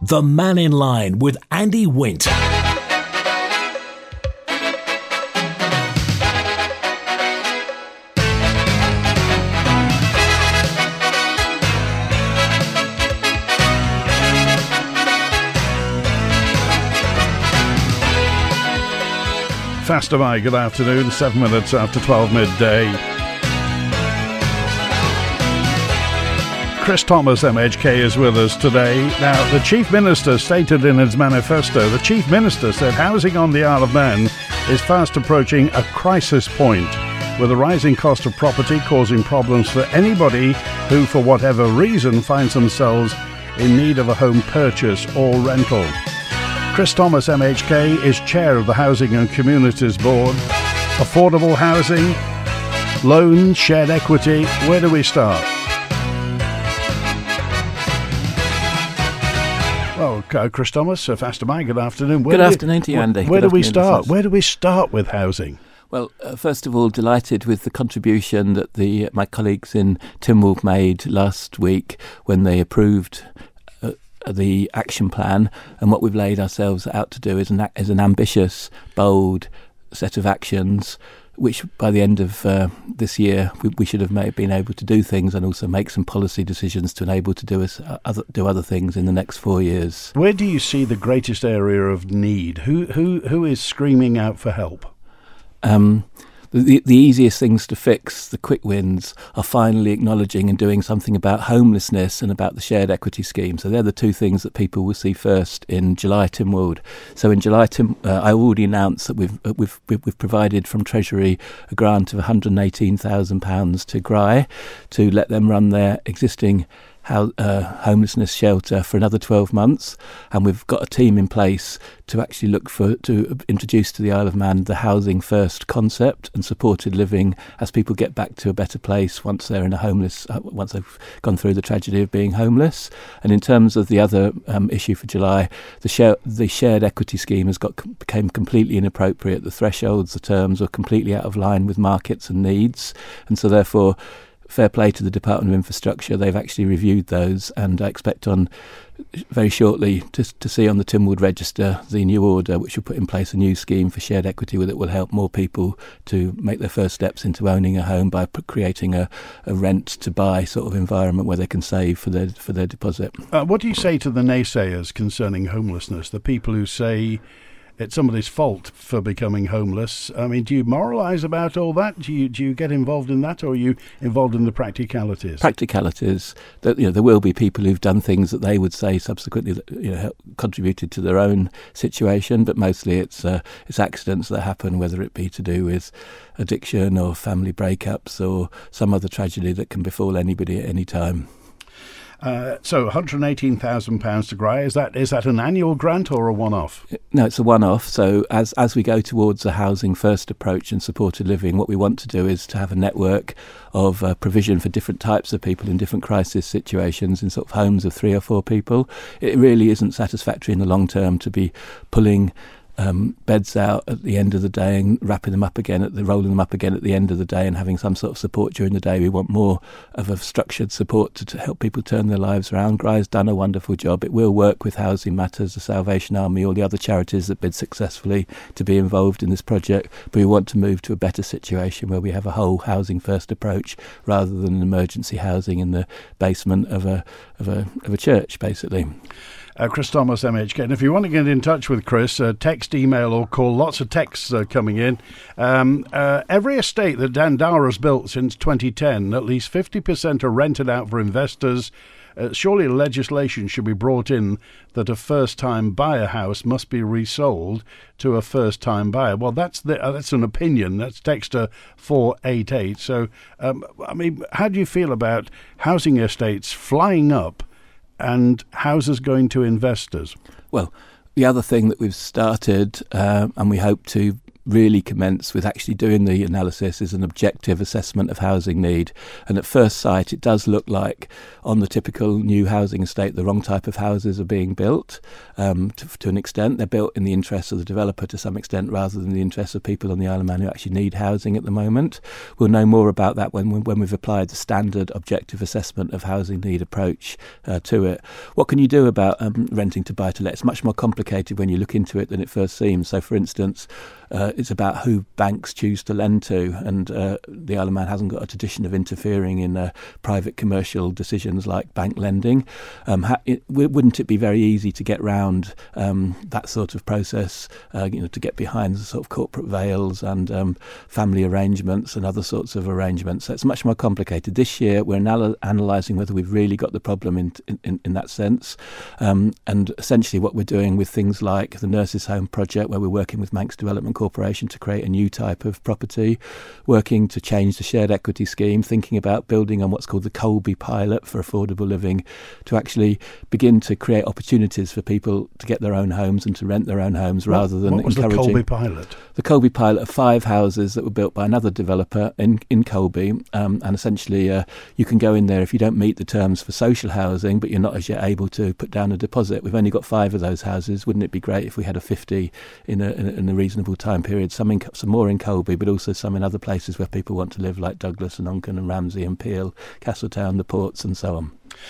The Man in Line with Andy Wint. Faster by, good afternoon, 7 minutes after 12 midday. Chris Thomas, MHK, is with us today. Now, the Chief Minister stated in his manifesto, the Chief Minister said housing on the Isle of Man is fast approaching a crisis point, with a rising cost of property causing problems for anybody who, for whatever reason, finds themselves in need of a home purchase or rental. Chris Thomas, MHK, is chair of the Housing and Communities Board. Affordable housing, loans, shared equity. Where do we start? Well, Chris Thomas, Faster by, good afternoon. Good afternoon to you, Andy. Where do we start? Where do we start with housing? Well, first of all, delighted with the contribution that my colleagues in Tynwald made last week when they approved the action plan, and what we've laid ourselves out to do is an ambitious, bold set of actions which by the end of this year we should have been able to do things and also make some policy decisions to enable to do other things in the next 4 years. Where do you see the greatest area of need? Who is screaming out for help? The easiest things to fix, the quick wins, are finally acknowledging and doing something about homelessness and about the shared equity scheme. So they're the two things that people will see first in July Tynwald. So in July, I already announced that we've provided from Treasury a grant of £118,000 to GRI to let them run their existing homelessness shelter for another 12 months, and we've got a team in place to actually to introduce to the Isle of Man the housing first concept and supported living as people get back to a better place once they're in once they've gone through the tragedy of being homeless. And in terms of the other issue for July, the shared equity scheme became completely inappropriate. The thresholds, the terms were completely out of line with markets and needs, and so therefore, fair play to the Department of Infrastructure, they've actually reviewed those, and I expect very shortly to see on the Tynwald Register the new order which will put in place a new scheme for shared equity that will help more people to make their first steps into owning a home by creating a rent to buy sort of environment where they can save for their deposit. What do you say to the naysayers concerning homelessness, the people who say it's somebody's fault for becoming homeless? I mean, do you moralise about all that? Do you get involved in that, or are you involved in the practicalities? Practicalities. There will be people who've done things that they would say subsequently contributed to their own situation, but mostly it's accidents that happen, whether it be to do with addiction or family breakups or some other tragedy that can befall anybody at any time. So £118,000 to GRI, is that an annual grant or a one-off? No, it's a one-off. So as we go towards a housing first approach and supported living, what we want to do is to have a network of provision for different types of people in different crisis situations in sort of homes of 3 or 4 people. It really isn't satisfactory in the long term to be pulling beds out at the end of the day and rolling them up again at the end of the day and having some sort of support during the day. We want more of a structured support to help people turn their lives around. GRI's done a wonderful job. It will work with Housing Matters, the Salvation Army, all the other charities that bid successfully to be involved in this project, but we want to move to a better situation where we have a whole housing first approach rather than an emergency housing in the basement of a church, basically. Chris Thomas, MHK. And if you want to get in touch with Chris, text, email or call. Lots of texts coming in. Every estate that Dandara has built since 2010, at least 50% are rented out for investors. Surely legislation should be brought in that a first-time buyer house must be resold to a first-time buyer. Well, that's an opinion. That's texter 488. So, how do you feel about housing estates flying up and houses going to investors? Well, the other thing that we've started and we hope to really commence with actually doing the analysis is an objective assessment of housing need. And at first sight, it does look like on the typical new housing estate, the wrong type of houses are being built to an extent. They're built in the interests of the developer to some extent rather than the interests of people on the Isle of Man who actually need housing at the moment. We'll know more about that when we've applied the standard objective assessment of housing need approach to it. What can you do about renting to buy-to-let? It's much more complicated when you look into it than it first seems. So, for instance, it's about who banks choose to lend to, and the Isle of Man hasn't got a tradition of interfering in private commercial decisions like bank lending. Wouldn't it be very easy to get round that sort of process, to get behind the sort of corporate veils and family arrangements and other sorts of arrangements? So it's much more complicated. This year we're analysing whether we've really got the problem in that sense, and essentially what we're doing with things like the Nurses' Home project, where we're working with Manx Development Corporation to create a new type of property, working to change the shared equity scheme, thinking about building on what's called the Colby pilot for affordable living, to actually begin to create opportunities for people to get their own homes and to rent their own homes rather than encouraging. What was the Colby pilot? The Colby pilot of 5 houses that were built by another developer in Colby, and essentially you can go in there if you don't meet the terms for social housing, but you're not as yet able to put down a deposit. We've only got 5 of those houses. Wouldn't it be great if we had a 50 in a reasonable time period? Some more in Colby, but also some in other places where people want to live, like Douglas and Onken and Ramsey and Peel, Castletown, the ports and so on.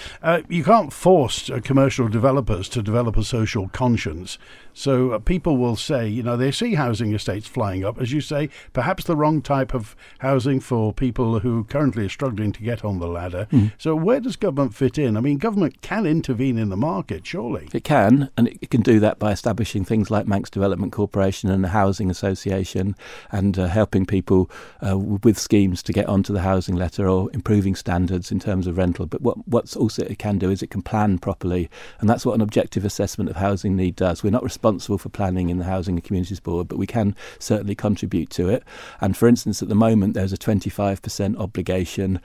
You can't force commercial developers to develop a social conscience. So people will say, they see housing estates flying up, as you say, perhaps the wrong type of housing for people who currently are struggling to get on the ladder. So where does government fit in? I mean, government can intervene in the market, surely. It can, and it can do that by establishing things like Manx Development Corporation and the Housing Association, and helping people with schemes to get onto the housing letter or improving standards in terms of rental. But what's also it can do is it can plan properly, and that's what an objective assessment of housing need does. We're not responsible for planning in the Housing and Communities Board, but we can certainly contribute to it. And for instance, at the moment there's a 25% obligation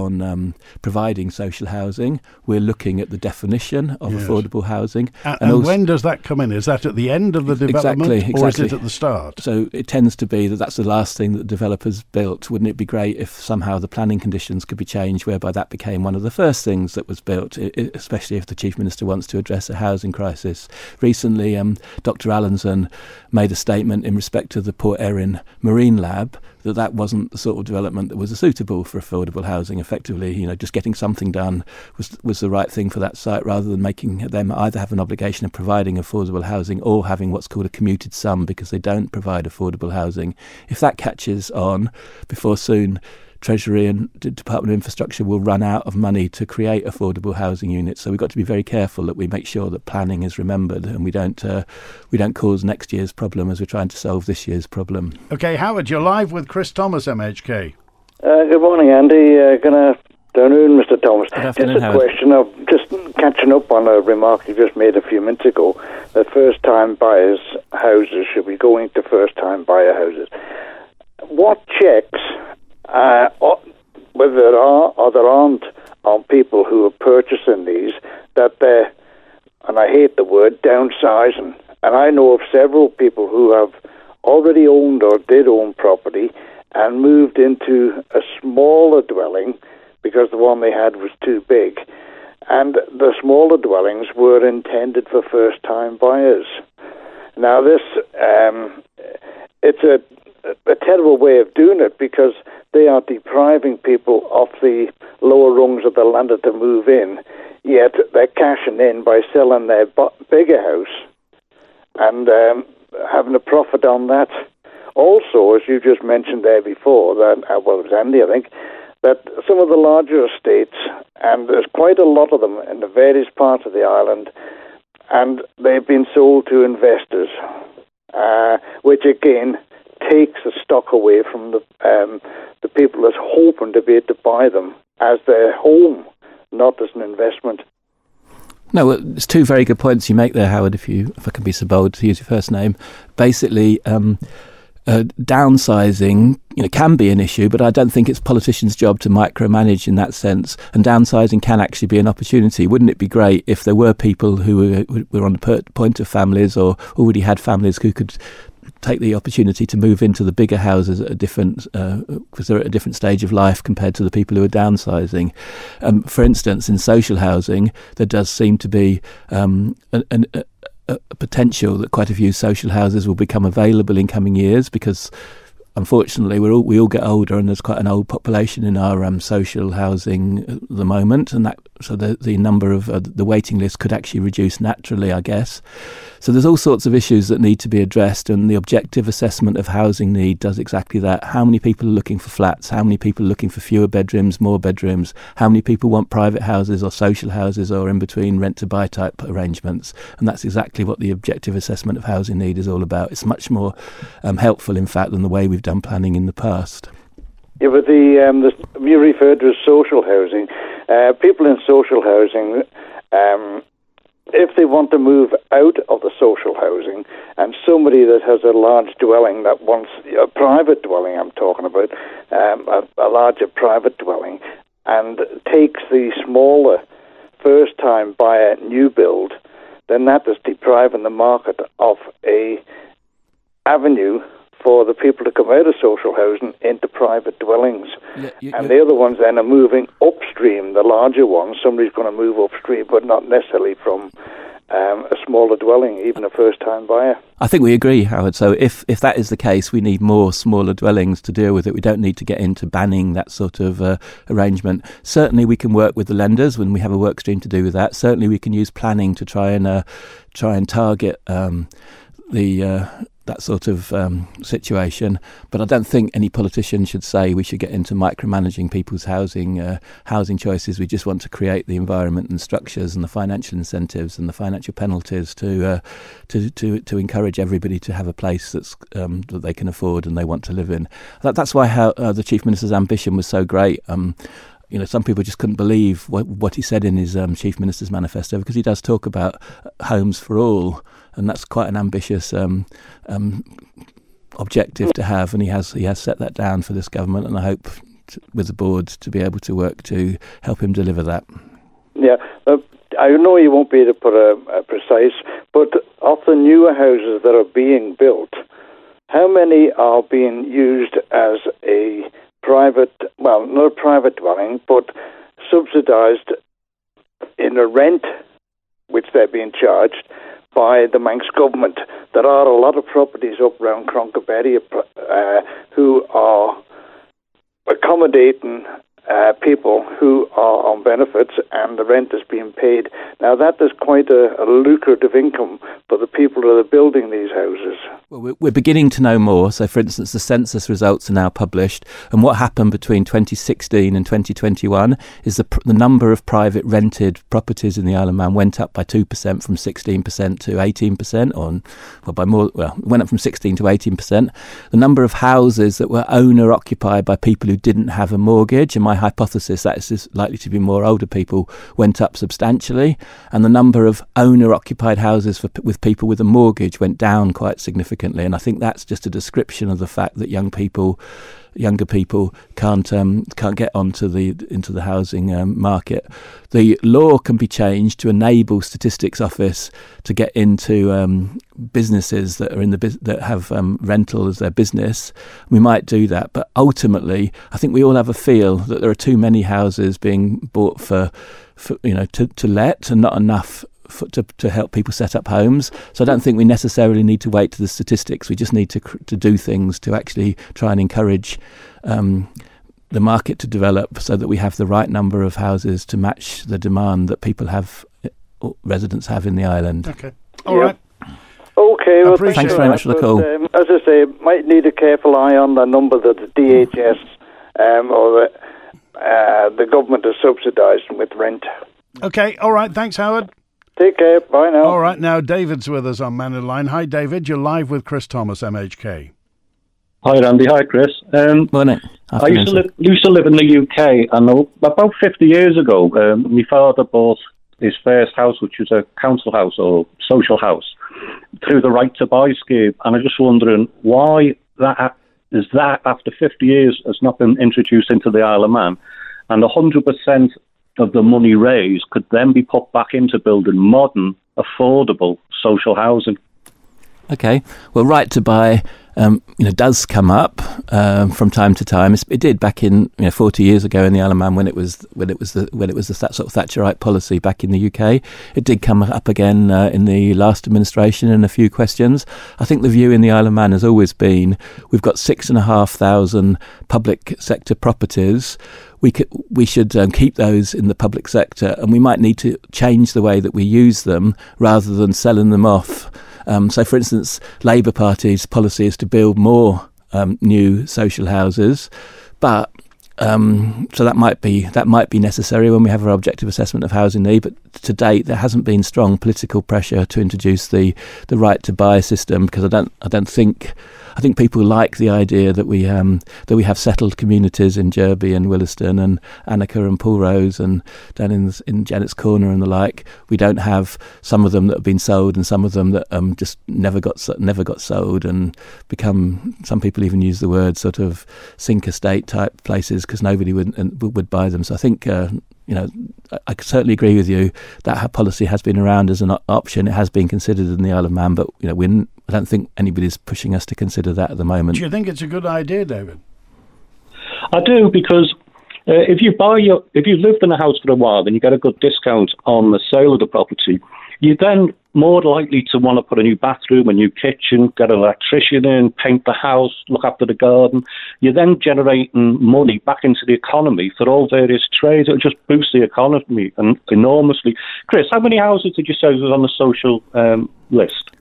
on providing social housing. We're looking at the definition of affordable housing. And also, when does that come in? Is that at the end of the development, exactly. Or is it at the start? So it tends to be that's the last thing that the developers built. Wouldn't it be great if somehow the planning conditions could be changed, whereby that became one of the first things that was built, especially if the Chief Minister wants to address a housing crisis. Recently, Dr. Allenson made a statement in respect to the Port Erin Marine Lab that wasn't the sort of development that was suitable for affordable housing. Effectively, just getting something done was the right thing for that site, rather than making them either have an obligation of providing affordable housing or having what's called a commuted sum because they don't provide affordable housing. If that catches on, before soon, Treasury and the Department of Infrastructure will run out of money to create affordable housing units. So we've got to be very careful that we make sure that planning is remembered and we don't cause next year's problem as we're trying to solve this year's problem. Okay, Howard, you're live with Chris Thomas, MHK. Good morning, Andy. Good afternoon, Mr. Thomas. Good afternoon, just a Howard. question of just catching up on a remark you just made a few minutes ago, that first-time buyers' houses should be going to first-time buyer houses. What checks, whether there are or there aren't, on people who are purchasing these, that they're, and I hate the word, downsizing. And I know of several people who have already owned or did own property and moved into a smaller dwelling because the one they had was too big. And the smaller dwellings were intended for first-time buyers. Now this, it's a terrible way of doing it, because they are depriving people of the lower rungs of the ladder to move in, yet they're cashing in by selling their bigger house and having a profit on that. Also, as you just mentioned there before, that it was Andy, I think, that some of the larger estates, and there's quite a lot of them in the various parts of the island, and they've been sold to investors, which again takes the stock away from the people that's hoping to be able to buy them as their home, not as an investment. No, it's two very good points you make there, Howard, if I can be so bold to use your first name. Basically, downsizing can be an issue, but I don't think it's politicians' job to micromanage in that sense. And downsizing can actually be an opportunity. Wouldn't it be great if there were people who were on the point of families or already had families who could take the opportunity to move into the bigger houses at a different, because they're at a different stage of life compared to the people who are downsizing. For instance, in social housing, there does seem to be a potential that quite a few social houses will become available in coming years, because unfortunately we all get older, and there's quite an old population in our social housing at the moment, and so the number of the waiting list could actually reduce naturally, I guess. So there's all sorts of issues that need to be addressed, and the objective assessment of housing need does exactly that. How many people are looking for flats? How many people are looking for fewer bedrooms, more bedrooms? How many people want private houses or social houses or in between rent-to-buy type arrangements? And that's exactly what the objective assessment of housing need is all about. It's much more helpful, in fact, than the way we've done planning in the past. Yeah, but you referred to as social housing. People in social housing, if they want to move out of the social housing, and somebody that has a large dwelling that wants a private dwelling, I'm talking about, a larger private dwelling, and takes the smaller first-time buyer new build, then that is depriving the market of a avenue for the people to come out of social housing into private dwellings. And the other ones then are moving upstream, the larger ones. Somebody's going to move upstream, but not necessarily from a smaller dwelling, even a first-time buyer. I think we agree, Howard. So if that is the case, we need more smaller dwellings to deal with it. We don't need to get into banning that sort of arrangement. Certainly we can work with the lenders when we have a work stream to do with that. Certainly we can use planning to try and target that sort of situation, but I don't think any politician should say we should get into micromanaging people's housing choices. We just want to create the environment and structures and the financial incentives and the financial penalties to encourage everybody to have a place that's that they can afford and they want to live in. That's why the Chief Minister's ambition was so great. Some people just couldn't believe what he said in his Chief Minister's manifesto, because he does talk about homes for all, and that's quite an ambitious objective to have, and he has set that down for this government, and I hope with the board to be able to work to help him deliver that. Yeah, I know you won't be able to put a precise, but of the newer houses that are being built, how many are being used as a private, well, not a private dwelling, but subsidised in a rent which they're being charged by the Manx government? There are a lot of properties up around Cronkaberry who are accommodating people who are on benefits, and the rent is being paid. Now that is quite a lucrative income for the people that are building these houses. Well, we're beginning to know more. So, for instance, the census results are now published, and what happened between 2016 and 2021 is the number of private rented properties in the Isle of Man went up by 2%, from 16% to 18%, it went up from 16 to 18%. The number of houses that were owner occupied by people who didn't have a mortgage, and my hypothesis that is likely to be more older people, went up substantially, and the number of owner occupied houses with people with a mortgage went down quite significantly. And I think that's just a description of the fact that younger people can't get into the housing market. The law can be changed to enable Statistics Office to get into businesses that are that have rental as their business. We might do that, but ultimately, I think we all have a feel that there are too many houses being bought for to let, and not enough to help people set up homes. So I don't think we necessarily need to wait to the statistics. We just need to do things to actually try and encourage the market to develop, so that we have the right number of houses to match the demand that people have, residents have in the island. Okay. All right. Okay. Well, thanks very much for the call. As I say, might need a careful eye on the number that the DHS or the government is subsidising with rent. Okay. All right. Thanks, Howard. Take care. Bye now. All right. Now, David's with us on Man in Line. Hi, David. You're live with Chris Thomas, MHK. Hi, Randy. Hi, Chris. Morning. I used to live in the UK, and about 50 years ago, my father bought his first house, which was a council house or social house, through the Right to Buy scheme. And I'm just wondering why that after 50 years has not been introduced into the Isle of Man, and 100% of the money raised could then be put back into building modern, affordable social housing. Okay. Well, right to buy, does come up from time to time. It did back in 40 years ago in the Isle of Man when it was the sort of Thatcherite policy back in the UK. It did come up again in the last administration in a few questions. I think the view in the Isle of Man has always been we've got 6,500 public sector properties. We should keep those in the public sector, and we might need to change the way that we use them rather than selling them off. So, for instance, Labour Party's policy is to build more new social houses, but so that might be necessary when we have our objective assessment of housing need. But to date, there hasn't been strong political pressure to introduce the right to buy system, because I think people like the idea that we have settled communities in Jerby and Williston and Annika and Pulrose and down in Janet's Corner and the like. We don't have some of them that have been sold and some of them that just never got sold and become. Some people even use the word sort of sink estate type places because nobody would buy them. So I think. I certainly agree with you that policy has been around as an option. It has been considered in the Isle of Man, but I don't think anybody's pushing us to consider that at the moment. Do you think it's a good idea, David? I do, because if you've lived in a house for a while and you get a good discount on the sale of the property, you're then more likely to want to put a new bathroom, a new kitchen, get an electrician in, paint the house, look after the garden. You're then generating money back into the economy for all various trades. It'll just boost the economy enormously. Chris, how many houses did you say was on the social list?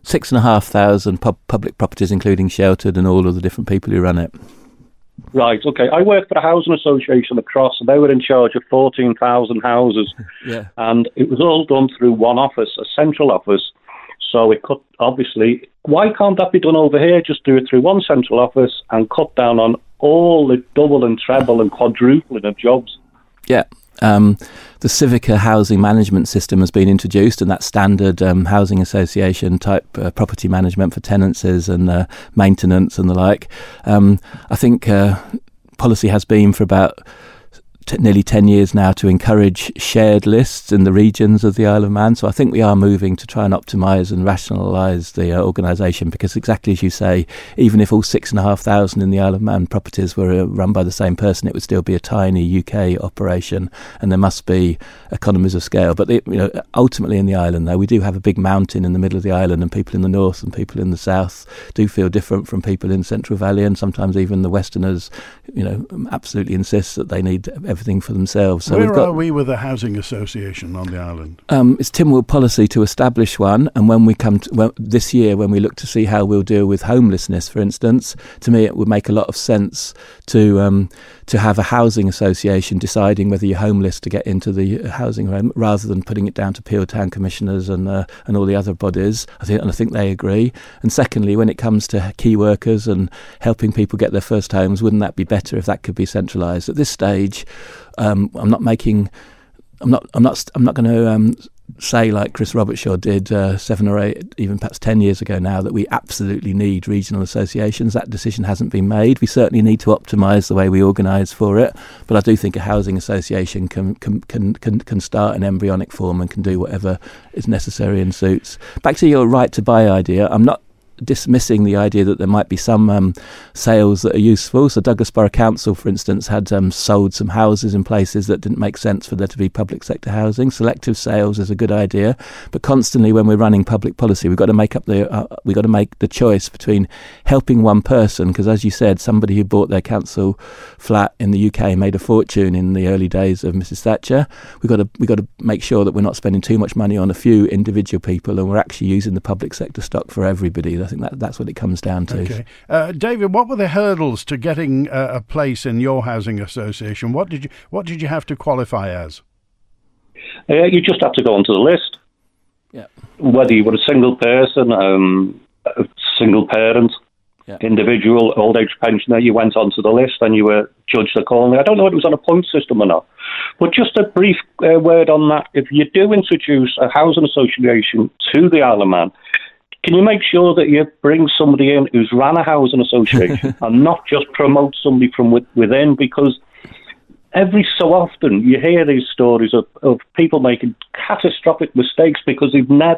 6,500 public properties, including sheltered and all of the different people who run it. Right, okay. I worked for a housing association across, and they were in charge of 14,000 houses. Yeah. And it was all done through one office, a central office. So it could, obviously, why can't that be done over here? Just do it through one central office and cut down on all the double and treble and quadrupling of jobs. Yeah. The Civica housing management system has been introduced, and that's standard housing association type property management for tenancies and maintenance and the like. I think policy has been for about nearly 10 years now to encourage shared lists in the regions of the Isle of Man. So I think we are moving to try and optimise and rationalise the organisation, because exactly as you say, even if all 6,500 in the Isle of Man properties were run by the same person, it would still be a tiny UK operation, and there must be economies of scale. But ultimately in the island, though, we do have a big mountain in the middle of the island, and people in the north and people in the south do feel different from people in Central Valley, and sometimes even the Westerners absolutely insist that they need everything for themselves. So where are we with the housing association on the island? It's Tynwald policy to establish one, and when we come to, this year, when we look to see how we'll deal with homelessness, for instance, to me it would make a lot of sense to have a housing association deciding whether you're homeless to get into the housing home, rather than putting it down to Peel Town commissioners and all the other bodies. I think they agree. And secondly, when it comes to key workers and helping people get their first homes, wouldn't that be better if that could be centralised? At this stage, I'm not going to say, like Chris Robertshaw did 7 or 8, even perhaps 10 years ago now, that we absolutely need regional associations. That decision hasn't been made. We certainly need to optimise the way we organise for it, but I do think a housing association can start in embryonic form and can do whatever is necessary and suits. Back to your right to buy idea, I'm not dismissing the idea that there might be some sales that are useful. So Douglas Borough Council, for instance, had sold some houses in places that didn't make sense for there to be public sector housing. Selective sales is a good idea, but constantly when we're running public policy, we've got to make the choice between helping one person, because as you said, somebody who bought their council flat in the UK made a fortune in the early days of Mrs. Thatcher. We've got to make sure that we're not spending too much money on a few individual people, and we're actually using the public sector stock for everybody. I think that's what it comes down to. Okay. David, what were the hurdles to getting a place in your housing association? What did you have to qualify as? You just have to go onto the list. Yeah. Whether you were a single person, a single parent, individual, old age pensioner, you went onto the list and you were judged accordingly. I don't know if it was on a point system or not, but just a brief word on that. If you do introduce a housing association to the Isle of Man, can you make sure that you bring somebody in who's ran a housing association and not just promote somebody from within? Because every so often you hear these stories of people making catastrophic mistakes because they've never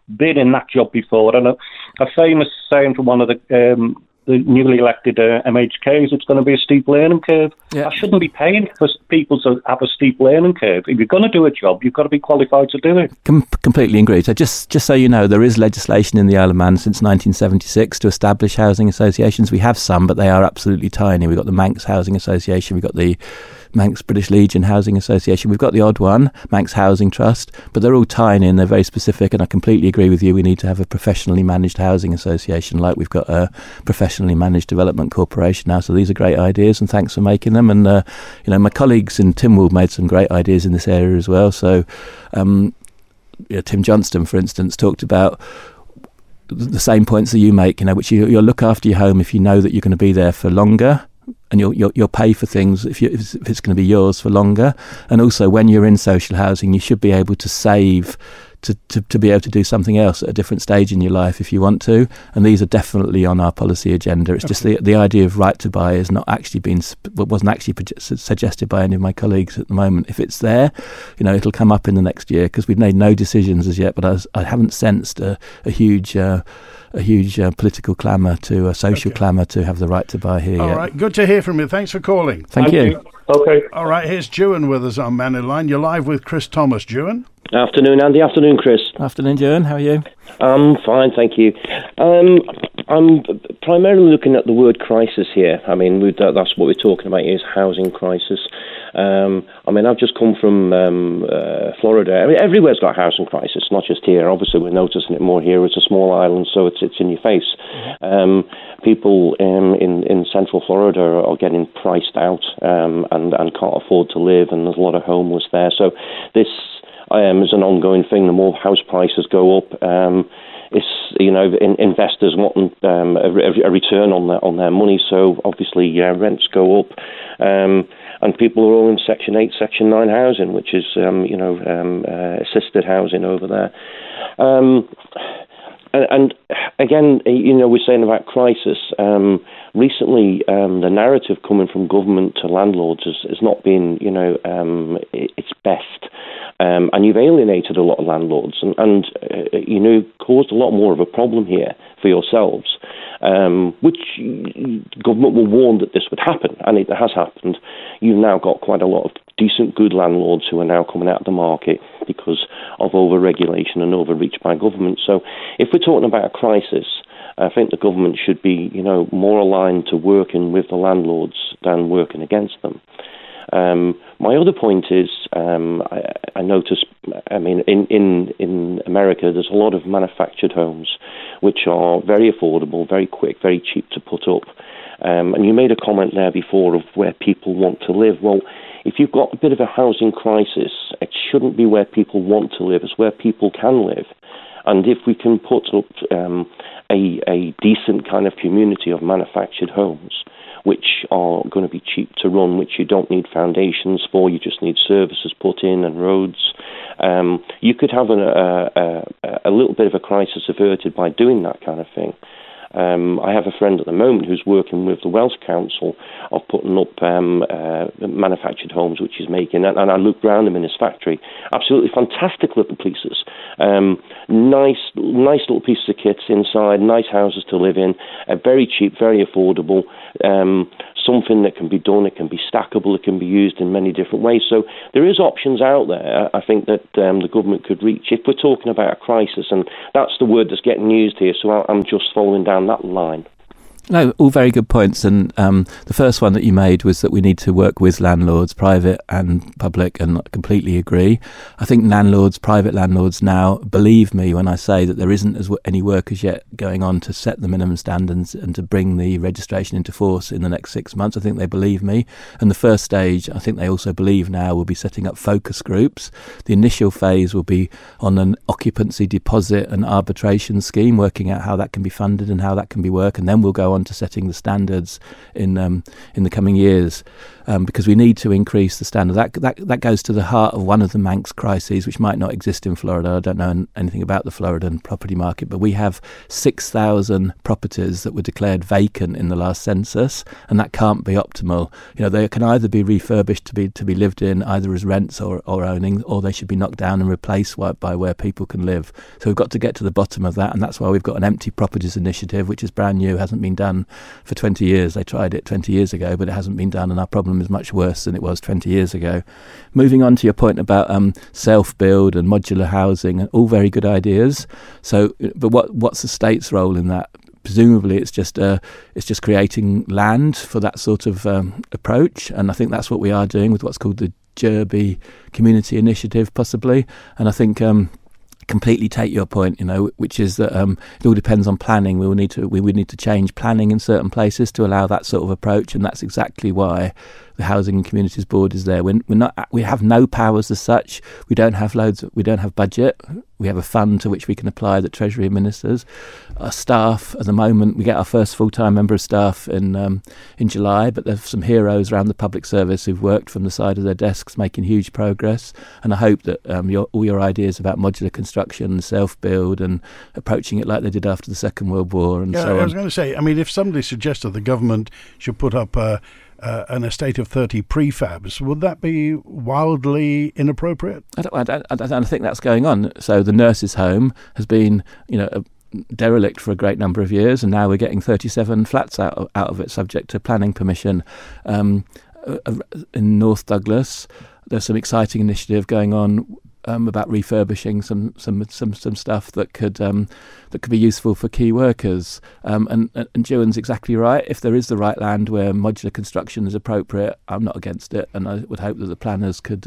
been in that job before. And a famous saying from one of the newly elected MHKs, it's going to be a steep learning curve. Yeah. I shouldn't be paying for people to have a steep learning curve. If you're going to do a job, you've got to be qualified to do it. Completely agreed. So just so you know, there is legislation in the Isle of Man since 1976 to establish housing associations. We have some, but they are absolutely tiny. We've got the Manx Housing Association, we've got the Manx British Legion Housing Association. We've got the odd one, Manx Housing Trust, but they're all tiny and they're very specific, and I completely agree with you. We need to have a professionally managed housing association like we've got a professionally managed development corporation now. So these are great ideas, and thanks for making them. And, my colleagues in Tynwald made some great ideas in this area as well. So Tim Johnston, for instance, talked about the same points that you make, which you'll look after your home if you know that you're going to be there for longer. And you'll pay for things if it's going to be yours for longer. And also, when you're in social housing, you should be able to save to be able to do something else at a different stage in your life if you want to. And these are definitely on our policy agenda. It's just the idea of right to buy is not actually wasn't actually suggested by any of my colleagues at the moment. If it's there, it'll come up in the next year, because we've made no decisions as yet. But I haven't sensed a huge political clamour to a social clamour to have the right to buy here. All right, good to hear from you. Thanks for calling. Thank you. Okay. All right, here's Juan with us on Man in Line. You're live with Chris Thomas. Juan? Afternoon, Andy. Afternoon, Chris. Afternoon, Juan. How are you? I'm fine, thank you. I'm primarily looking at the word crisis here. I mean, that's what we're talking about is housing crisis. I've just come from Florida. I mean, everywhere's got a housing crisis, not just here. Obviously, we're noticing it more here. It's a small island, so it's in your face. People in central Florida are getting priced out and can't afford to live, and there's a lot of homeless there. So this is an ongoing thing. The more house prices go up, investors want a return on their money. So obviously, rents go up. And people are all in Section 8, Section 9 housing, which is, assisted housing over there. And again, we're saying about crisis. Recently, the narrative coming from government to landlords has not been, its best. And you've alienated a lot of landlords and caused a lot more of a problem here for yourselves, which government were warned that this would happen, and it has happened. You've now got quite a lot of decent, good landlords who are now coming out of the market because of over-regulation and overreach by government. So if we're talking about a crisis, I think the government should be, more aligned to working with the landlords than working against them. My other point is, I noticed, in America, there's a lot of manufactured homes which are very affordable, very quick, very cheap to put up. And you made a comment there before of where people want to live. Well, if you've got a bit of a housing crisis, it shouldn't be where people want to live, it's where people can live. And if we can put up a decent kind of community of manufactured homes, which are going to be cheap to run, which you don't need foundations for, you just need services put in and roads. You could have a little bit of a crisis averted by doing that kind of thing. I have a friend at the moment who's working with the Welsh Council of putting up manufactured homes, which he's making, and I looked around him in his factory. Absolutely fantastic little pieces. Nice little pieces of kits inside, nice houses to live in, very cheap, very affordable, something that can be done, it can be stackable, it can be used in many different ways. So there is options out there, I think, that the government could reach. If we're talking about a crisis, and that's the word that's getting used here, so I'm just following down that line. No, all very good points. And the first one that you made was that we need to work with landlords, private and public, and I completely agree. I think private landlords now believe me when I say that there isn't any work as yet going on to set the minimum standards and to bring the registration into force in the next 6 months. I think they believe me. And the first stage, I think they also believe now, will be setting up focus groups. The initial phase will be on an occupancy deposit and arbitration scheme, working out how that can be funded and how that can be worked. And then we'll go on to setting the standards in the coming years, because we need to increase the standard. That goes to the heart of one of the Manx crises, which might not exist in Florida. I don't know anything about the Floridan property market, but we have 6,000 properties that were declared vacant in the last census, and that can't be optimal. They can either be refurbished to be lived in, either as rents or owning, or they should be knocked down and replaced by where people can live. So we've got to get to the bottom of that, and that's why we've got an empty properties initiative, which is brand new, hasn't been done for 20 years. They tried it 20 years ago, but it hasn't been done, and our problem is much worse than it was 20 years ago. Moving on to your point about self-build and modular housing, all very good ideas. So, but what's the state's role in that? Presumably, it's just creating land for that sort of approach, and I think that's what we are doing with what's called the Derby Community Initiative, possibly. And I think completely take your point, which is that it all depends on planning. We would need to change planning in certain places to allow that sort of approach, and that's exactly why the Housing and Communities Board is there. We have no powers as such. We don't have budget. We have a fund to which we can apply that Treasury administers. Our staff, at the moment, we get our first full-time member of staff in July, but there's some heroes around the public service who've worked from the side of their desks, making huge progress. And I hope that all your ideas about modular construction, self-build, and approaching it like they did after the Second World War, and so on. I was going to say, if somebody suggested the government should put up an estate of 30 prefabs, would that be wildly inappropriate? I don't think that's going on. So the nurses' home has been, derelict for a great number of years, and now we're getting 37 flats out of it, subject to planning permission. In North Douglas, there's some exciting initiative going on about refurbishing some stuff that could be useful for key workers. And Juan's exactly right. If there is the right land where modular construction is appropriate, I'm not against it, and I would hope that the planners that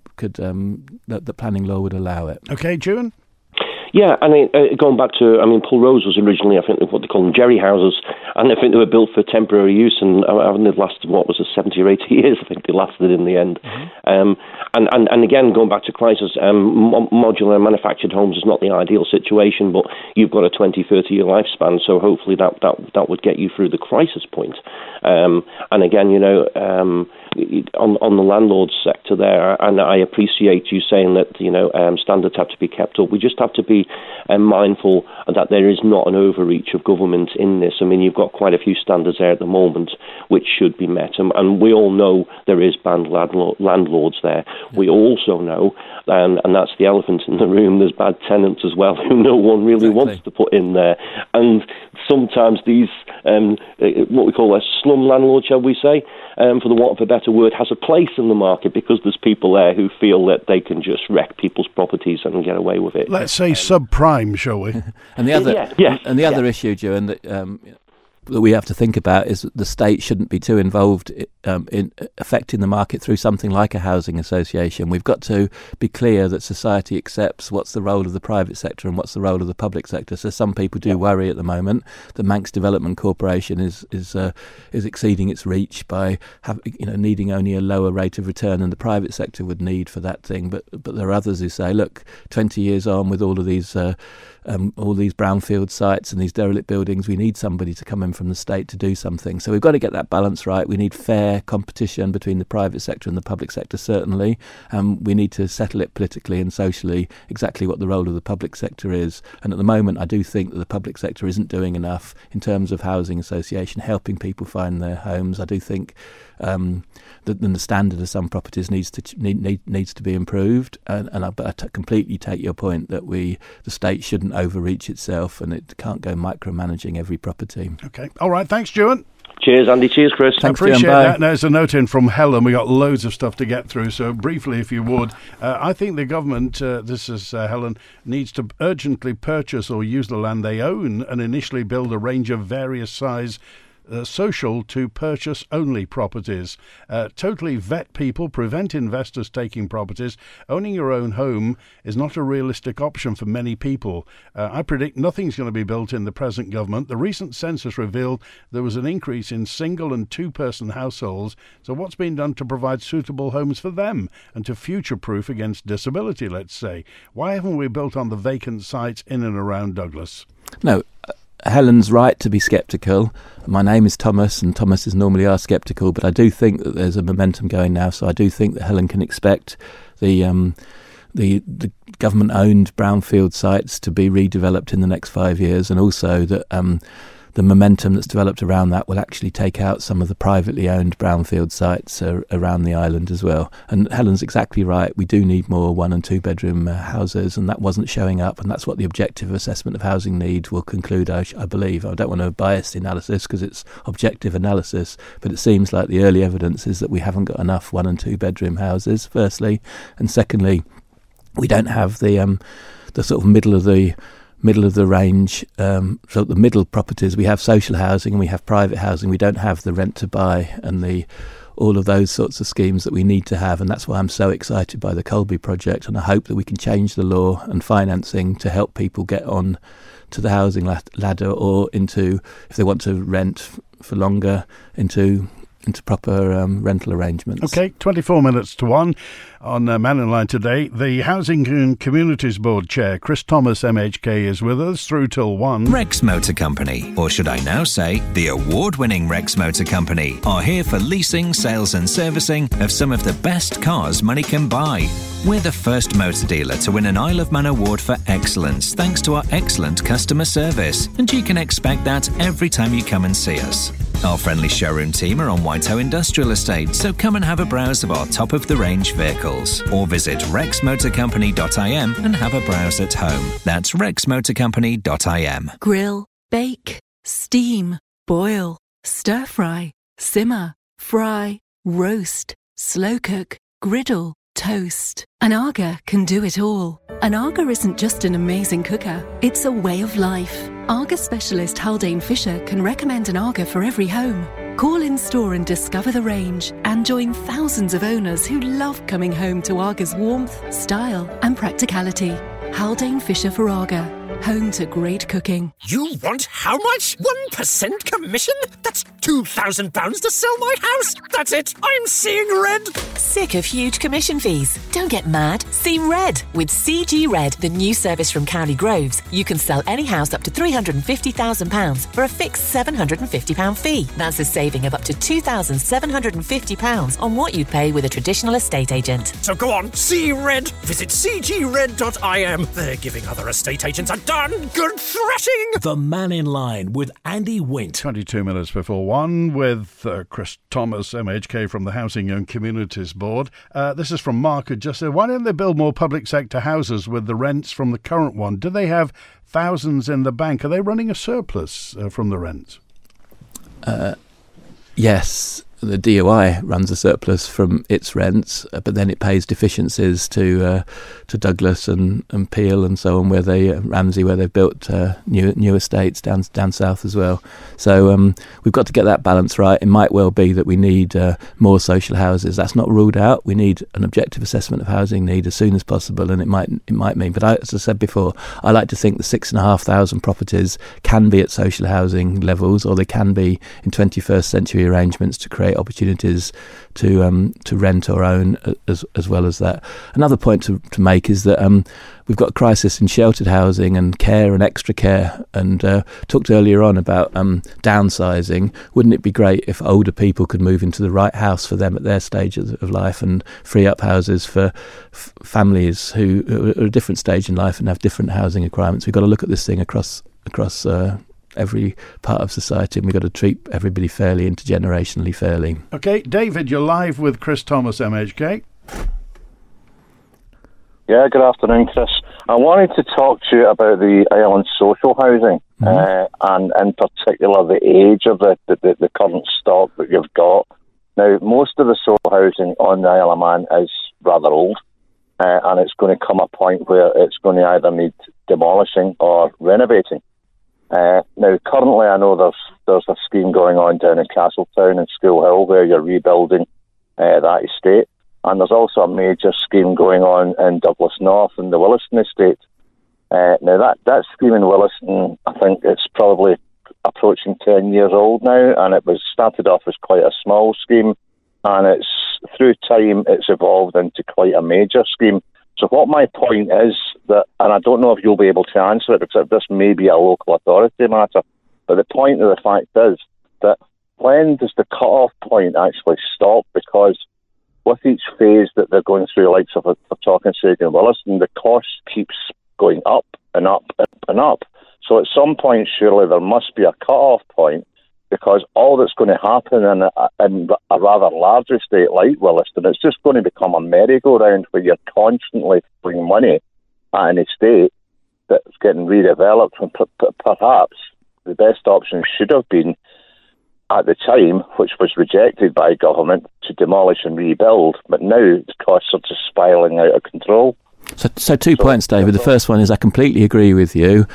the planning law would allow it. Okay, Juan? Yeah, going back to, Paul Rose was originally, I think, what they call them, jerry houses, and I think they were built for temporary use, and they've lasted, 70 or 80 years, I think they lasted in the end. Mm-hmm. And again, going back to crisis, modular manufactured homes is not the ideal situation, but you've got a 20, 30-year lifespan, so hopefully that would get you through the crisis point. And again, on the landlord sector there, and I appreciate you saying that, standards have to be kept up. We just have to be mindful that there is not an overreach of government in this. You've got quite a few standards there at the moment which should be met, and we all know there is bad landlords there. We also know, and that's the elephant in the room, there's bad tenants as well who no one really wants to put in there. And sometimes these, what we call a slum landlord, shall we say, for the want of a better word, has a place in the market because there's people there who feel that they can just wreck people's properties and get away with it. Let's say subprime, shall we? And the other issue, Joan, that we have to think about is that the state shouldn't be too involved in affecting the market through something like a housing association. We've got to be clear that society accepts what's the role of the private sector and what's the role of the public sector. So some people do worry at the moment that Manx Development Corporation is exceeding its reach by needing only a lower rate of return than the private sector would need for that thing. But there are others who say, look, 20 years on with all these brownfield sites and these derelict buildings, we need somebody to come in from the state to do something. So we've got to get that balance right. We need fair competition between the private sector and the public sector, certainly. We need to settle it politically and socially exactly what the role of the public sector is. And at the moment, I do think that the public sector isn't doing enough in terms of housing association, helping people find their homes. I do think that the standard of some properties needs to be improved. But I completely take your point that the state shouldn't overreach itself, and it can't go micromanaging every property. Okay. All right. Thanks, Juan. Cheers, Andy. Cheers, Chris. Thanks, appreciate that. There's a note in from Helen. We got loads of stuff to get through, so briefly, if you would. I think the government, this is Helen, needs to urgently purchase or use the land they own and initially build a range of various size social to purchase only properties. Totally vet people, prevent investors taking properties. Owning your own home is not a realistic option for many people. I predict nothing's going to be built in the present government. The recent census revealed there was an increase in single and two-person households. So what's been done to provide suitable homes for them and to future-proof against disability, let's say? Why haven't we built on the vacant sites in and around Douglas? No. Helen's right to be sceptical. My name is Thomas, and Thomases normally are sceptical, but I do think that there's a momentum going now, so I do think that Helen can expect the government-owned brownfield sites to be redeveloped in the next 5 years, and also that the momentum that's developed around that will actually take out some of the privately owned brownfield sites around the island as well. And Helen's exactly right. We do need more 1 and 2 bedroom houses, and that wasn't showing up, and that's what the objective assessment of housing need will conclude, I believe. I don't want to bias the analysis because it's objective analysis, but it seems like the early evidence is that we haven't got enough 1 and 2 bedroom houses, firstly, and secondly, we don't have the sort of middle of the range, so the middle properties. We have social housing and we have private housing. We don't have the rent to buy and all of those sorts of schemes that we need to have, and that's why I'm so excited by the Colby project, and I hope that we can change the law and financing to help people get on to the housing ladder, or into, if they want to rent for longer, into proper rental arrangements. Okay, 24 minutes to 1 on Man in Line today. The Housing and Communities Board Chair, Chris Thomas, MHK, is with us through till 1. Rex Motor Company, or should I now say the award-winning Rex Motor Company, are here for leasing, sales and servicing of some of the best cars money can buy. We're the first motor dealer to win an Isle of Man award for excellence thanks to our excellent customer service, and you can expect that every time you come and see us. Our friendly showroom team are on Whitehoe Industrial Estate, so come and have a browse of our top-of-the-range vehicles, or visit rexmotorcompany.im and have a browse at home. That's rexmotorcompany.im. Grill, bake, steam, boil, stir-fry, simmer, fry, roast, slow cook, griddle, toast. An Arga can do it all. An Arga isn't just an amazing cooker, it's a way of life. Arga specialist Haldane Fisher can recommend an Arga for every home. Call in store and discover the range, and join thousands of owners who love coming home to Arga's warmth, style and practicality. Haldane Fisher for Arga, home to great cooking. You want how much? 1% commission? That's £2,000 to sell my house. That's it. I'm seeing red. Sick of huge commission fees? Don't get mad. See red. With CG Red, the new service from Cowley Groves, you can sell any house up to £350,000 for a fixed £750 fee. That's a saving of up to £2,750 on what you'd pay with a traditional estate agent. So go on, see red. Visit cgred.im. They're giving other estate agents a darn good thrashing. The Man in Line with Andy Wint. 22 minutes before 1 with Chris Thomas, MHK, from the Housing and Communities Board. This is from Mark, who just said, why don't they build more public sector houses with the rents from the current one? Do they have thousands in the bank? Are they running a surplus from the rents? Yes. The DOI runs a surplus from its rents, but then it pays deficiencies to Douglas and Peel and so on, Ramsey, where they've built new estates down south as well. So we've got to get that balance right. It might well be that we need more social houses. That's not ruled out. We need an objective assessment of housing need as soon as possible, and it might mean. But as I said before, I like to think the 6,500 properties can be at social housing levels, or they can be in 21st century arrangements to create opportunities to rent or own as well as that. Another point to make is that we've got a crisis in sheltered housing and care and extra care, and talked earlier on about downsizing. Wouldn't it be great if older people could move into the right house for them at their stage of life, and free up houses for families who are at a different stage in life and have different housing requirements? We've got to look at this thing across every part of society, and we've got to treat everybody fairly, intergenerationally fairly. Okay, David, you're live with Chris Thomas, MHK. Yeah, good afternoon, Chris. I wanted to talk to you about the island social housing, and in particular the age of the current stock that you've got. Now, most of the social housing on the Isle of Man is rather old, and it's going to come a point where it's going to either need demolishing or renovating. Now, currently, I know there's a scheme going on down in Castletown and School Hill where you're rebuilding that estate, and there's also a major scheme going on in Douglas North and the Williston estate. Now, that scheme in Williston, I think it's probably approaching 10 years old now, and it was started off as quite a small scheme, and it's through time it's evolved into quite a major scheme. So what my point is, that, and I don't know if you'll be able to answer it because this may be a local authority matter, But the point of the fact is that when does the cut-off point actually stop? Because with each phase that they're going through, like so for talking Sagan Williston, the cost keeps going up and up and up. So at some point, surely there must be a cut-off point, because all that's going to happen in a rather large estate like Williston, it's just going to become a merry-go-round where you're constantly throwing money at an estate that's getting redeveloped, and perhaps the best option should have been, at the time, which was rejected by government, to demolish and rebuild. But now the costs are just spiralling out of control. So 2 points, David. The first one is I completely agree with you.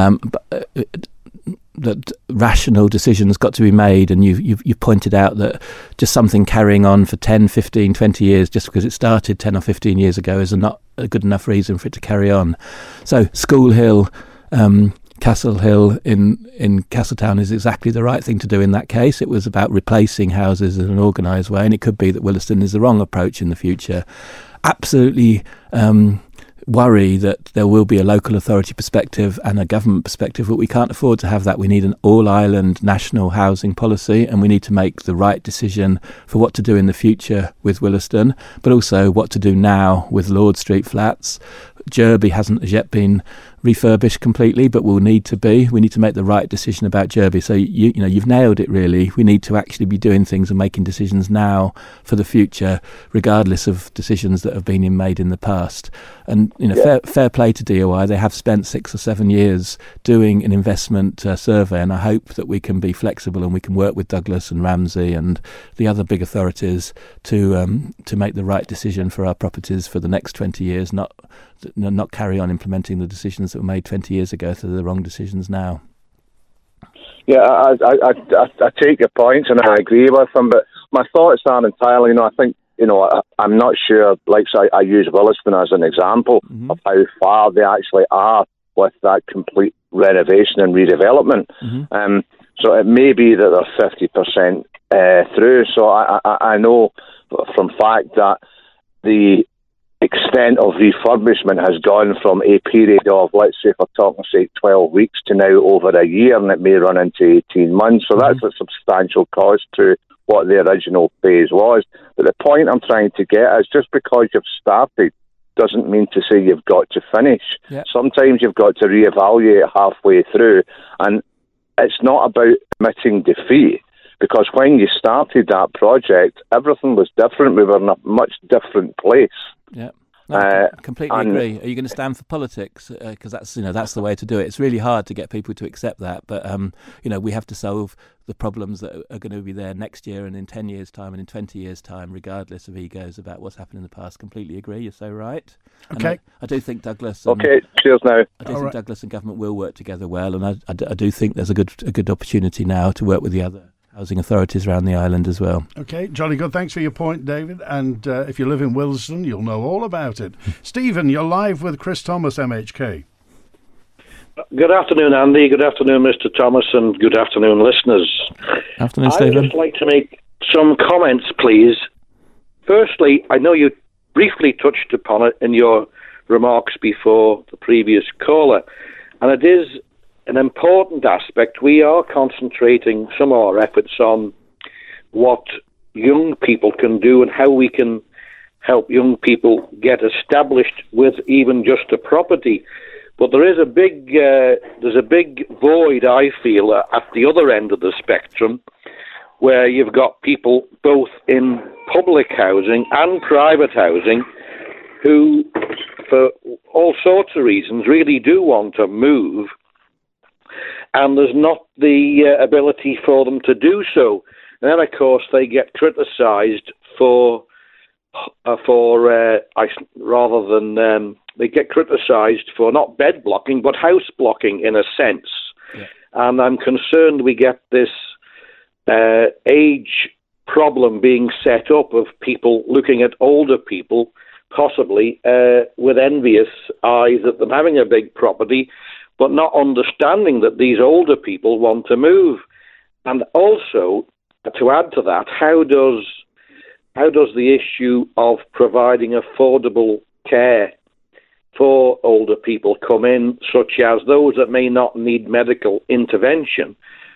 That rational decisions got to be made, and you've pointed out that just something carrying on for 10, 15, 20 years just because it started 10 or 15 years ago is not a good enough reason for it to carry on. So School Hill, Castle Hill in Castletown is exactly the right thing to do in that case. It was about replacing houses in an organised way, and it could be that Williston is the wrong approach in the future. Absolutely worry that there will be a local authority perspective and a government perspective, but we can't afford to have that. We need an all-island national housing policy, and we need to make the right decision for what to do in the future with Williston, but also what to do now with Lord Street Flats. Jerby hasn't as yet been refurbished completely, but will need to be. We need to make the right decision about Jerby. So you've nailed it, really. We need to actually be doing things and making decisions now for the future, regardless of decisions that have been made in the past. And fair play to DOI. They have spent 6 or 7 years doing an investment survey, and I hope that we can be flexible and we can work with Douglas and Ramsey and the other big authorities to make the right decision for our properties for the next 20 years, not carry on implementing the decisions that were made 20 years ago, so they're the wrong decisions now. Yeah, I take your points and I agree with them, but my thoughts aren't entirely, I think, I'm not sure, I use Williston as an example of how far they actually are with that complete renovation and redevelopment. So it may be that they're 50% through, so I know from fact that the extent of refurbishment has gone from a period of, let's say, if we're talking, 12 weeks to now over a year, and it may run into 18 months. So that's a substantial cost to what the original phase was. But the point I'm trying to get is just because you've started doesn't mean to say you've got to finish. Yep. Sometimes you've got to reevaluate halfway through, and it's not about admitting defeat. Because when you started that project, everything was different. We were in a much different place. Yeah, I completely agree. Are you going to stand for politics? Because that's the way to do it. It's really hard to get people to accept that. But we have to solve the problems that are going to be there next year and in 10 years' time and in 20 years' time, regardless of egos about what's happened in the past. Completely agree. You're so right. Okay. I do think Douglas. Cheers now. I do think Douglas and government will work together well, and I do think there's a good opportunity now to work with the other housing authorities around the island as well. Okay, jolly good. Thanks for your point, David. And if you live in Williston, you'll know all about it. Stephen, you're live with Chris Thomas, MHK. Good afternoon, Andy. Good afternoon, Mr. Thomas, and good afternoon, listeners. Afternoon, Stephen. I'd just like to make some comments, please. Firstly, I know you briefly touched upon it in your remarks before the previous caller, and it is an important aspect. We are concentrating some of our efforts on what young people can do and how we can help young people get established with even just a property. But there is a big void, I feel, at the other end of the spectrum, where you've got people both in public housing and private housing who, for all sorts of reasons, really do want to move, and there's not the ability for them to do so. And then, of course, they get criticised they get criticised for not bed blocking, but house blocking in a sense. Yeah. And I'm concerned we get this age problem being set up of people looking at older people, possibly with envious eyes at them having a big property, but not understanding that these older people want to move. And also, to add to that, how does the issue of providing affordable care for older people come in, such as those that may not need medical intervention,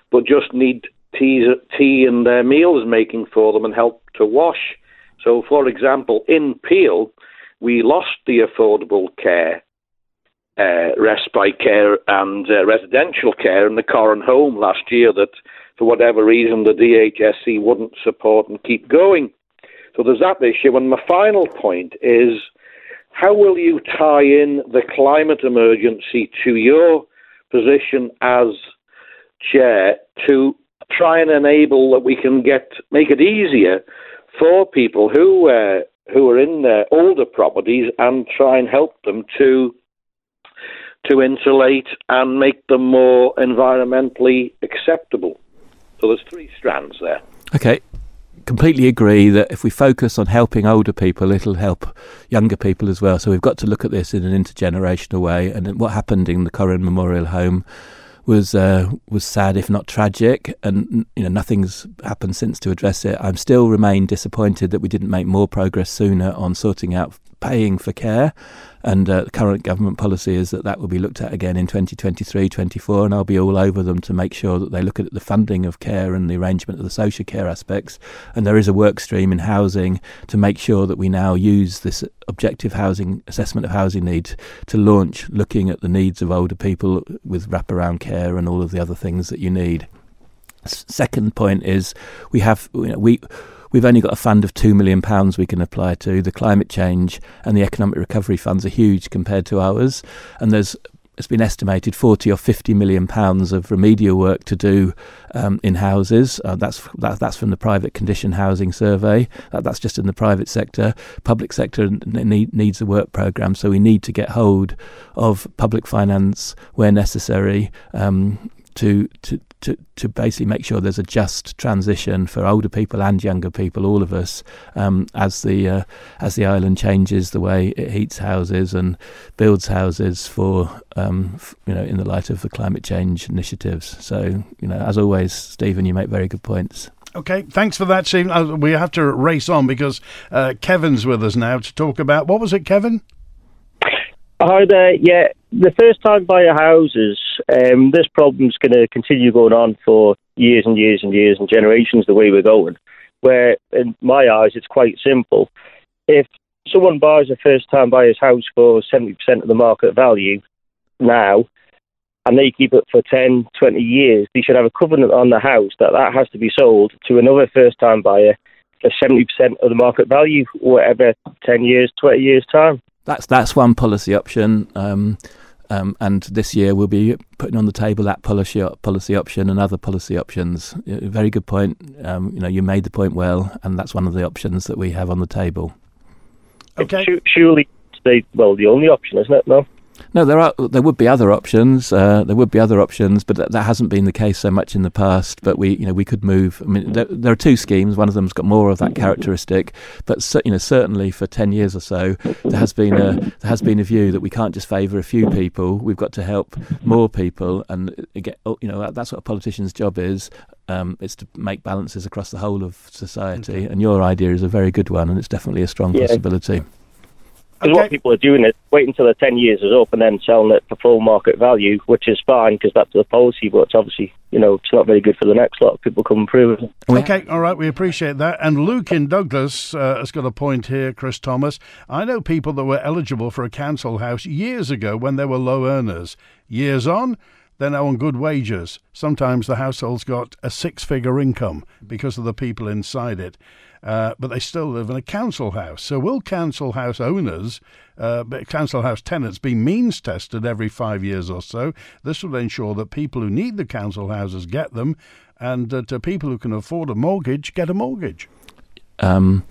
but just need tea and meals making for them and help to wash. So, for example, in Peel, we lost the affordable care, respite care and residential care in the Corran home last year that, for whatever reason, the DHSC wouldn't support and keep going. So there's that issue. And my final point is, how will you tie in the climate emergency to your position as chair to try and enable that we can make it easier for people who are in their older properties and try and help them to insulate and make them more environmentally acceptable? So there's three strands there. Okay. Completely agree that if we focus on helping older people, it'll help younger people as well. So we've got to look at this in an intergenerational way. And what happened in the Corran Memorial Home was sad, if not tragic, and nothing's happened since to address it. I still remain disappointed that we didn't make more progress sooner on sorting out paying for care, and the current government policy is that will be looked at again in 2023-24, and I'll be all over them to make sure that they look at the funding of care and the arrangement of the social care aspects. And there is a work stream in housing to make sure that we now use this objective housing assessment of housing needs to launch looking at the needs of older people with wraparound care and all of the other things that you need. Second point is we've only got a fund of £2 million we can apply to. The climate change and the economic recovery funds are huge compared to ours, and it's been estimated 40 or 50 million pounds of remedial work to do in houses. That's from the private condition housing survey. That's just in the private sector. Public sector needs a work programme, so we need to get hold of public finance where necessary to basically make sure there's a just transition for older people and younger people, all of us, as the island changes the way it heats houses and builds houses for in the light of the climate change initiatives. So as always, Stephen, you make very good points. Okay, thanks for that, Stephen. We have to race on because Kevin's with us now to talk about, what was it, Kevin? Hi there. Yeah, the first-time buyer houses, this problem's going to continue going on for years and years and years and generations the way we're going, where, in my eyes, it's quite simple. If someone buys a first-time buyer's house for 70% of the market value now, and they keep it for 10, 20 years, they should have a covenant on the house that has to be sold to another first-time buyer for 70% of the market value, whatever, 10 years, 20 years' time. That's one policy option, and this year we'll be putting on the table that policy option and other policy options. Very good point. You made the point well, and that's one of the options that we have on the table. Okay. Surely, the only option, isn't it? No, there would be other options. But that hasn't been the case so much in the past. But we could move. I mean, there are two schemes. One of them's got more of that characteristic. But certainly for 10 years or so, there has been a view that we can't just favour a few people. We've got to help more people, and that's what a politician's job is. It's to make balances across the whole of society. And your idea is a very good one, and it's definitely a strong possibility. Because what people are doing is wait until the 10 years is up and then selling it for full market value, which is fine because that's the policy, but it's obviously, it's not very good for the next lot of people coming through. Okay, all right, we appreciate that. And Luke in Douglas has got a point here, Chris Thomas. I know people that were eligible for a council house years ago when they were low earners. Years on, they're now on good wages. Sometimes the household's got a six-figure income because of the people inside it. But they still live in a council house. So will council house owners, council house tenants, be means tested every 5 years or so? This will ensure that people who need the council houses get them, and to people who can afford a mortgage get a mortgage. The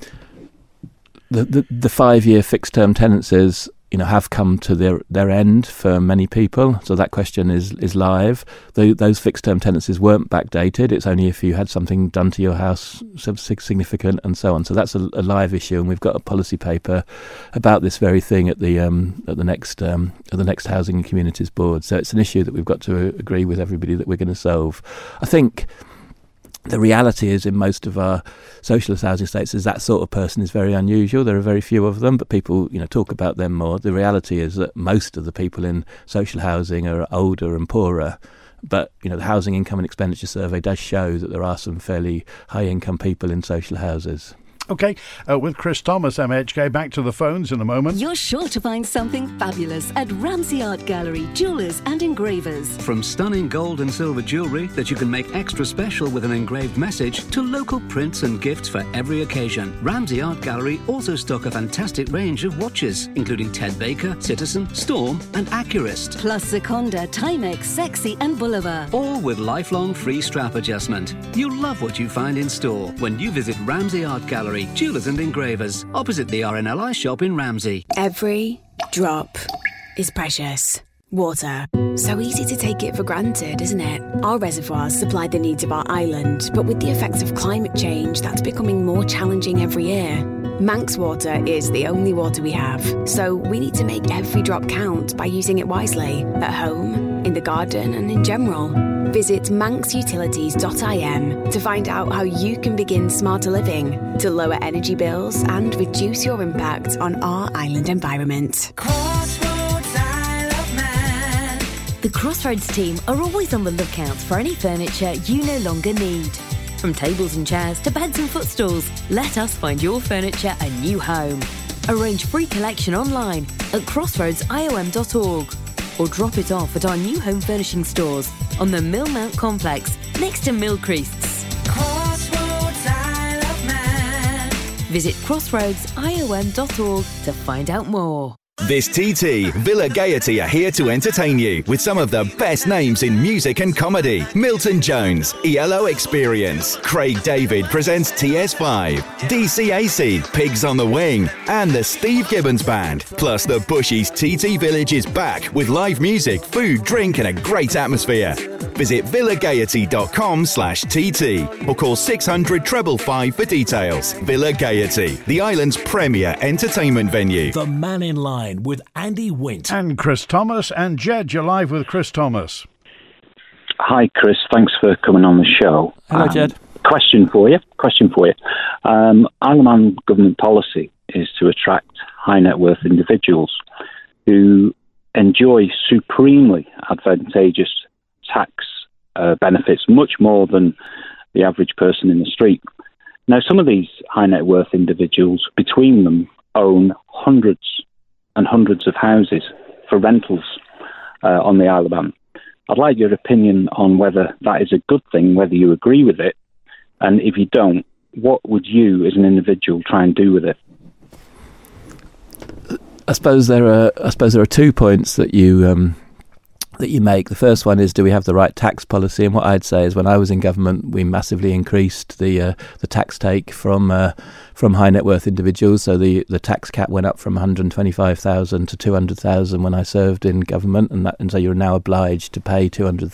5-year fixed term tenancies have come to their end for many people. So that question is live. Those fixed term tenancies weren't backdated. It's only if you had something done to your house significant and so on. So that's a live issue, and we've got a policy paper about this very thing at the next Housing and Communities Board. So it's an issue that we've got to agree with everybody that we're going to solve. I think the reality is in most of our socialist housing estates is that sort of person is very unusual. There are very few of them, but people talk about them more. The reality is that most of the people in social housing are older and poorer, But, the Housing Income and Expenditure Survey does show that there are some fairly high-income people in social houses. OK, with Chris Thomas, MHK, back to the phones in a moment. You're sure to find something fabulous at Ramsey Art Gallery, Jewellers and Engravers. From stunning gold and silver jewellery that you can make extra special with an engraved message to local prints and gifts for every occasion. Ramsey Art Gallery also stock a fantastic range of watches, including Ted Baker, Citizen, Storm and Accurist. Plus Seconda, Timex, Sexy and Boulevard. All with lifelong free strap adjustment. You'll love what you find in store when you visit Ramsey Art Gallery, Jewellers and Engravers, opposite the RNLI shop in Ramsey. Every drop is precious. Water. So easy to take it for granted, isn't it? Our reservoirs supply the needs of our island, but with the effects of climate change, that's becoming more challenging every year. Manx water is the only water we have, so we need to make every drop count by using it wisely, at home, in the garden and in general. Visit manxutilities.im to find out how you can begin smarter living, to lower energy bills and reduce your impact on our island environment. The Crossroads team are always on the lookout for any furniture you no longer need. From tables and chairs to beds and footstools, let us find your furniture a new home. Arrange free collection online at crossroadsiom.org or drop it off at our new home furnishing stores on the Millmount Complex next to Millcreasts. Crossroads Isle of Man. Visit crossroadsiom.org to find out more. This TT, Villa Gaiety are here to entertain you with some of the best names in music and comedy. Milton Jones, ELO Experience, Craig David presents TS5, DCAC, Pigs on the Wing, and the Steve Gibbons Band. Plus the Bushies TT Village is back with live music, food, drink and a great atmosphere. Visit villagaiety.com/TT or call 600 555 for details. Villa Gaiety, the island's premier entertainment venue. The Man in Line with Andy Wint. And Chris Thomas. And Jed, you're live with Chris Thomas. Hi, Chris. Thanks for coming on the show. Hello, Jed. Question for you. Isle of Man government policy is to attract high net worth individuals who enjoy supremely advantageous tax benefits, much more than the average person in the street. Now, some of these high net worth individuals, between them, own hundreds and hundreds of houses for rentals on the Isle of Man. I'd like your opinion on whether that is a good thing, whether you agree with it, and if you don't, what would you as an individual try and do with it? I suppose there are 2 points that you make. The first one is, do we have the right tax policy? And what I'd say is, when I was in government, we massively increased the tax take from high net worth individuals. So the tax cap went up from 125,000 to 200,000 when I served in government, and so you're now obliged to pay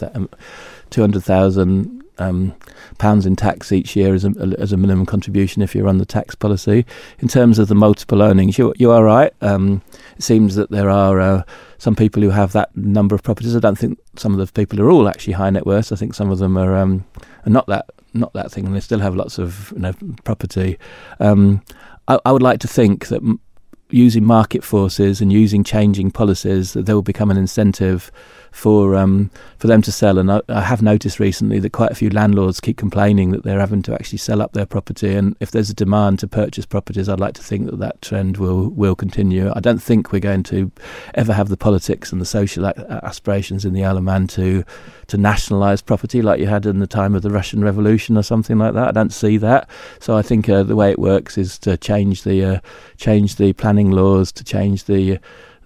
200,000 pounds in tax each year as a minimum contribution if you're on the tax policy. In terms of the multiple earnings, you are right. It seems that there are some people who have that number of properties. I don't think some of the people are all actually high net worth. I think some of them are not that thing, and they still have lots of property. I would like to think that using market forces and using changing policies, that there will become an incentive for them to sell. And I have noticed recently that quite a few landlords keep complaining that they're having to actually sell up their property. And if there's a demand to purchase properties, I'd like to think that trend will continue. I don't think we're going to ever have the politics and the social aspirations in the Isle of Man to nationalise property like you had in the time of the Russian Revolution or something like that. I don't see that. So I think the way it works is to change the planning laws, to change the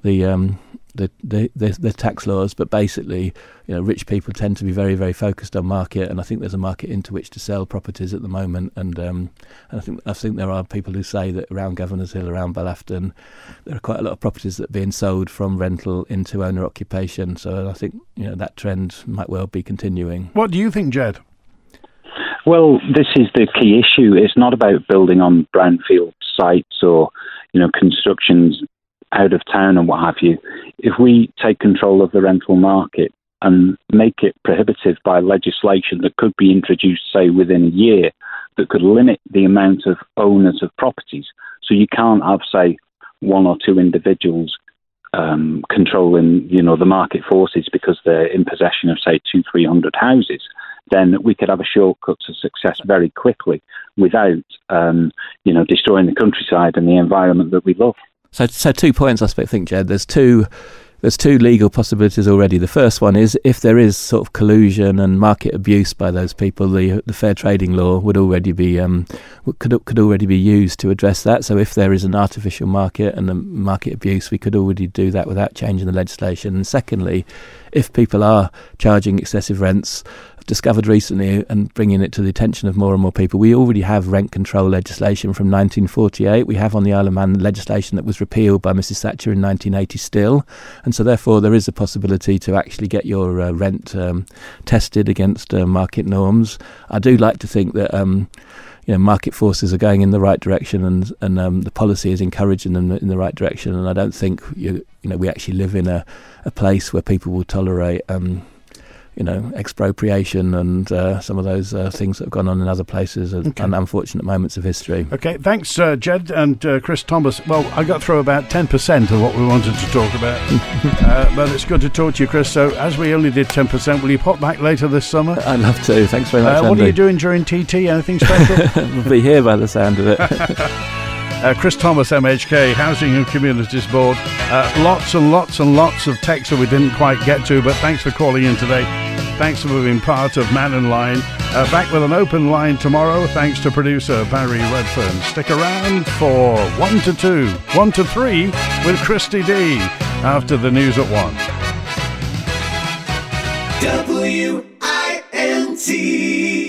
tax laws, but basically, rich people tend to be very, very focused on market, and I think there's a market into which to sell properties at the moment. And I think there are people who say that around Governors Hill, around Ballafton, there are quite a lot of properties that are being sold from rental into owner occupation. So I think that trend might well be continuing. What do you think, Jed? Well, this is the key issue. It's not about building on brownfield sites or constructions out of town and what have you. If we take control of the rental market and make it prohibitive by legislation that could be introduced, say, within a year, that could limit the amount of owners of properties, so you can't have, say, one or two individuals controlling, the market forces because they're in possession of, say, 200-300 houses, then we could have a shortcut to success very quickly without, destroying the countryside and the environment that we love. So 2 points, I think, Jed. There's two legal possibilities already. The first one is if there is sort of collusion and market abuse by those people, the fair trading law would already be could already be used to address that. So if there is an artificial market and a market abuse, we could already do that without changing the legislation. And secondly, if people are charging excessive rents, I've discovered recently, and bringing it to the attention of more and more people, we already have rent control legislation from 1948. We have on the Isle of Man legislation that was repealed by Mrs Thatcher in 1980 still. And so therefore there is a possibility to actually get your rent tested against market norms. I do like to think that market forces are going in the right direction, and the policy is encouraging them in the right direction. And I don't think we actually live in a place where people will tolerate expropriation and some of those things that have gone on in other places and unfortunate moments of history. Okay, thanks, Jed and Chris Thomas. Well, I got through about 10% of what we wanted to talk about, but it's good to talk to you, Chris. So, as we only did 10%, will you pop back later this summer? I'd love to. Thanks very much, Andy. What are you doing during TT? Anything special? We'll be here by the sound of it. Chris Thomas, MHK, Housing and Communities Board. Lots and lots and lots of texts that we didn't quite get to, but thanks for calling in today. Thanks for being part of Man in Line. Back with an open line tomorrow, thanks to producer Barry Redfern. Stick around for 1 to 2, 1 to 3 with Christy D after the news at 1. WINT